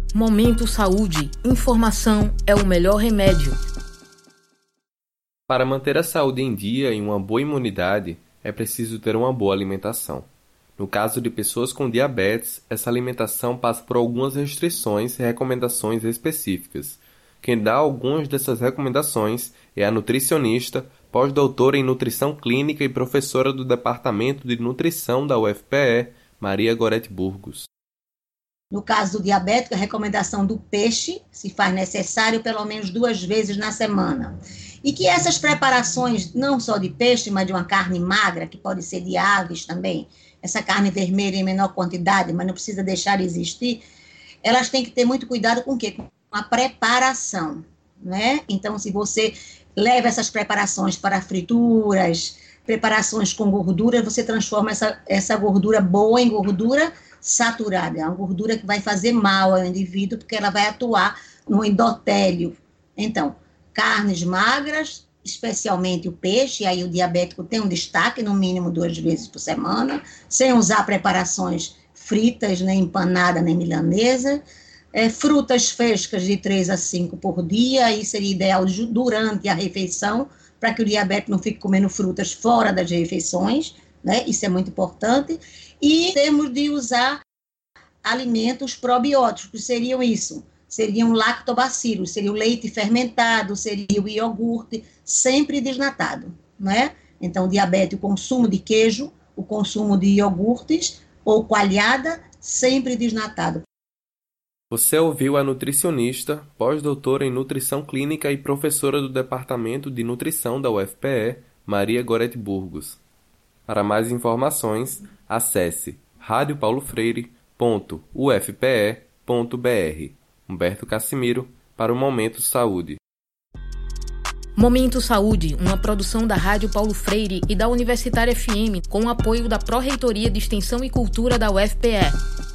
Momento Saúde. Informação é o melhor remédio. Para manter a saúde em dia e uma boa imunidade, é preciso ter uma boa alimentação. No caso de pessoas com diabetes, essa alimentação passa por algumas restrições e recomendações específicas. Quem dá algumas dessas recomendações é a nutricionista, pós-doutora em nutrição clínica e professora do Departamento de Nutrição da UFPE, Maria Gorete Burgos. No caso do diabético, a recomendação do peixe se faz necessário pelo menos 2 vezes na semana. E que essas preparações, não só de peixe, mas de uma carne magra, que pode ser de aves também, essa carne vermelha em menor quantidade, mas não precisa deixar de existir, elas têm que ter muito cuidado com o quê? Com a preparação, né? Então, se você leva essas preparações para frituras, preparações com gordura, você transforma essa gordura boa em gordura saturada, é uma gordura que vai fazer mal ao indivíduo, porque ela vai atuar no endotélio. Então, carnes magras, especialmente o peixe, aí o diabético tem um destaque, no mínimo 2 vezes por semana, sem usar preparações fritas, nem empanada, nem milanesa, frutas frescas de 3 a 5 por dia, aí seria ideal durante a refeição, para que o diabético não fique comendo frutas fora das refeições, né? Isso é muito importante. E temos de usar alimentos probióticos, que seriam isso, seriam lactobacilos, seria o leite fermentado, seria o iogurte, sempre desnatado, né? Então, o diabetes, o consumo de queijo, o consumo de iogurtes ou coalhada, sempre desnatado. Você ouviu a nutricionista, pós-doutora em nutrição clínica e professora do Departamento de Nutrição da UFPE, Maria Gorete Burgos. Para mais informações, acesse radiopaulofreire.ufpe.br. Humberto Cassimiro, para o Momento Saúde. Momento Saúde, uma produção da Rádio Paulo Freire e da Universitária FM, com o apoio da Pró-Reitoria de Extensão e Cultura da UFPE.